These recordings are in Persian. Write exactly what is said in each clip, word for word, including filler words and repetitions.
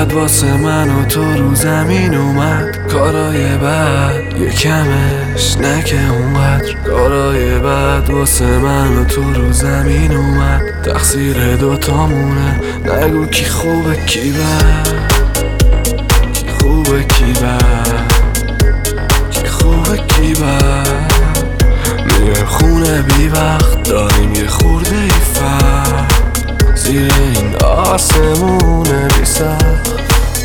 بعد واسه من و تو رو زمین اومد. کارای بعد یه کمش نکه اونقدر. کارای بعد واسه من و تو رو زمین اومد. تقصیر دوتامونه، نگو کی خوبه کی بد، کی خوبه کی بد، کی خوبه کی بد. میرم خونه بی وقت، داریم یه خورده ای فرق زیر این آسمونه بی سخت.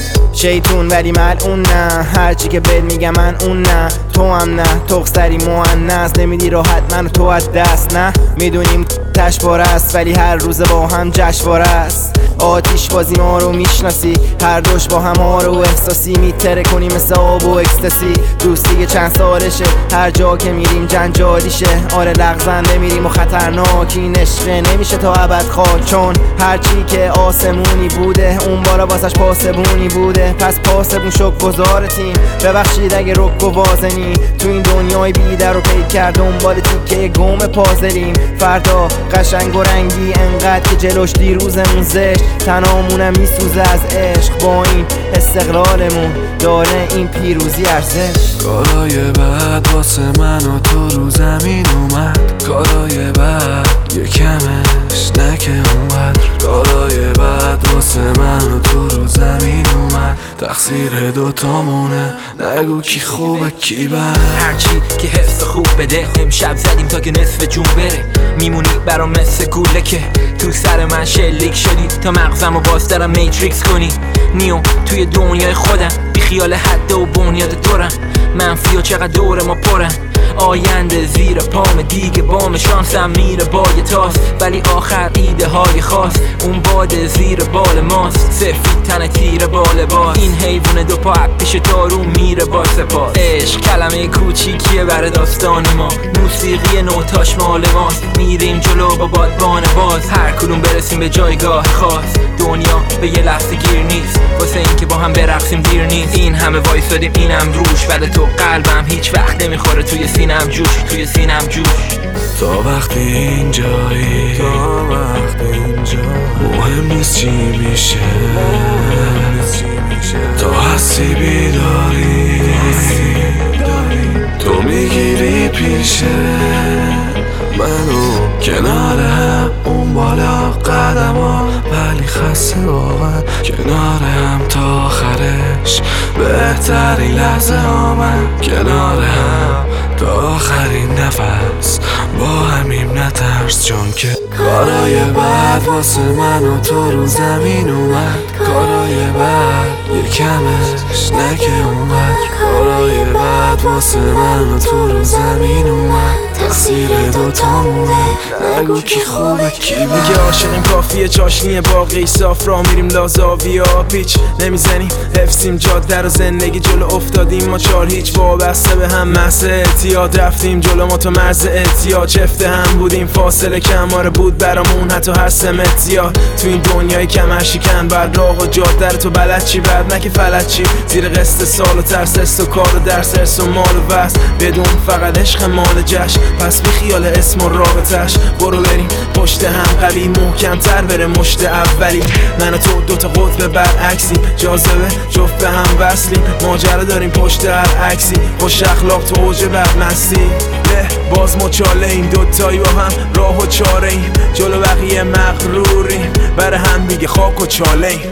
شیطون ولی ملعون نه، هرچی که بهت میگم من اون نه. تو هم نه، تخصری مؤنث، نمیدی راحت منو تو از دست. نه میدونیم تشواره است ولی هر روز با هم جشنواره است. آتیش بازی ما رو میشناسی، هر دوش با هم ها رو احساسی میتره کنی مثل آب و اکستاسی. دوستی که چند سالشه، هر جا که میریم جنجالیشه. آره لغزنده میریم و خطرناک، این عشقه نمیشه تا ابد خاک. چون هرچی که آسمونی بوده اون بالا واسش پاسبونی بوده. پس پاسبون شک گذار تیم، ببخشید اگه رک و وازنی. تو این دنیای بی در و پید کرد دنبال تیکه گم پازلیم. فردا قشنگ و رنگی انقدر که جلوش دیروزمون زشت. تنامونم میسوزه از عشق، با این استقلالمون داره این پیروزی ارزش. کارای بعد واسه من و تو رو زمین اومد. کارای بعد یه کمش نکه اونقدر. کارای بعد واسه من و تو رو زمین اومد. تقصیر دوتامونه، نگو کی خوبه کی بد. هرچی که حس خوب بده، امشب زدیم تا که نصف جون بره. میمونی برام مثل گوله که تو سر من شلیک شدی، تا مغزمو باز دارم میتریکس کنی. نیو توی دنیای خودم، بی خیال حد و بنیاد دورم. منفی و چقدر دور ما پرن، آینده زیر پام دیگه بام شانسم میره با یه تاس. ولی آخر ایده های خاص، اون باد زیر بال ماست. سفید تن تیر بال باز، این حیوان دو پا پیش تارو میره با سپاس. عشق کلمه کوچیکیه بر داستان ما، موسیقی نوتاش مال ماست. میریم جلو با بادبان باز، هر کدوم برسیم به جایگاه خاص. دنیا به یه لحظه گیر نیست، واسه این که با هم برقصیم دیر نیست. این همه وایسادیم اینم روش، ولی تو قلبم هیچ وقت نمیخوره توی سینم جوش، توی سینم جوش. تا وقتی اینجایی، تا وقتی اینجایی، مهم نیست چی میشه. تا هستی بیداری، تو میگیری پیشه منو کنار هم، اون بالا قدم ها ولی خسته واقعا. کنار هم تا آخرش بهترین لحظه ها، من کنار هم تا آخرین نفس با همیم نترس. چون که کارای بعد واسه من و تو رو زمین اومد. کارای بعد یه کمش نکه اونقدر. کارای بعد واسه من و تو رو زمین اومد. تقصیر دوتامونه، نگو کی خوبه کی بد. میگه عاشقیم کافیه چاشنیه باقی صاف، راه میریم لازاویا پیچ نمیزنیم. حفظیم جاده رو زندگی جلو افتادیم ما چار هیچ، وابسته به هم محض اعتیاد. رفتیم جلو ما تو مرز اعتیاد، چفته هم بودیم فاصله کماره بود برامون حتی هر سمتیاد. تو این دنیای کمر شکن بعد راه و جاده رو تو بلد چی بعد نکه فلت چی. زیر قسط سال و ترس است و کار و درس ارس و مال و بس، بدون فقط عشق مال جشن. پس بی خیال اسم و رابطش، برو بریم پشت هم قوی محکم تر بره مشت اولی. من و تو دوتا قطب برعکسی، جاذبه جفت به هم وصلیم. ماجرا داریم پشت هر عکسی، خوش اخلاق تو اوج بدمستی. له باز ما چاله این دوتایی با هم راه و چاره ایم. جلو بقیه مغروریم، بر هم دیگه خاک و چاله ایم.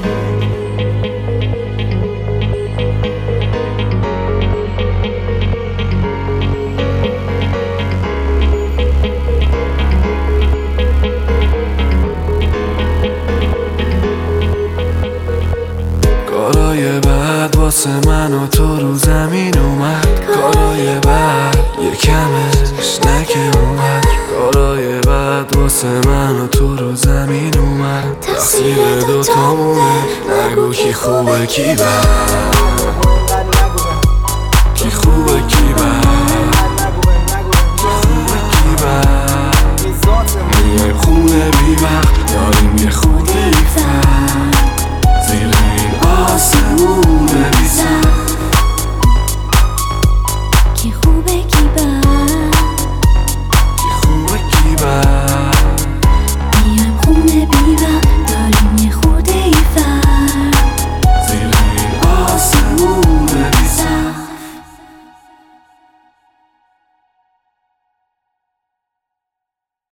کارای بعد واسه من و تو رو زمین اومد. کارای بعد یه کمش نکه اومد. کارای بعد واسه من و تو رو زمین اومد. تقصیر دوتامونه، نگو کی خوبه کی بد، کی خوبه کی بد، کی خوبه کی بد. میایم خونه بی وقت، داریم یه خونه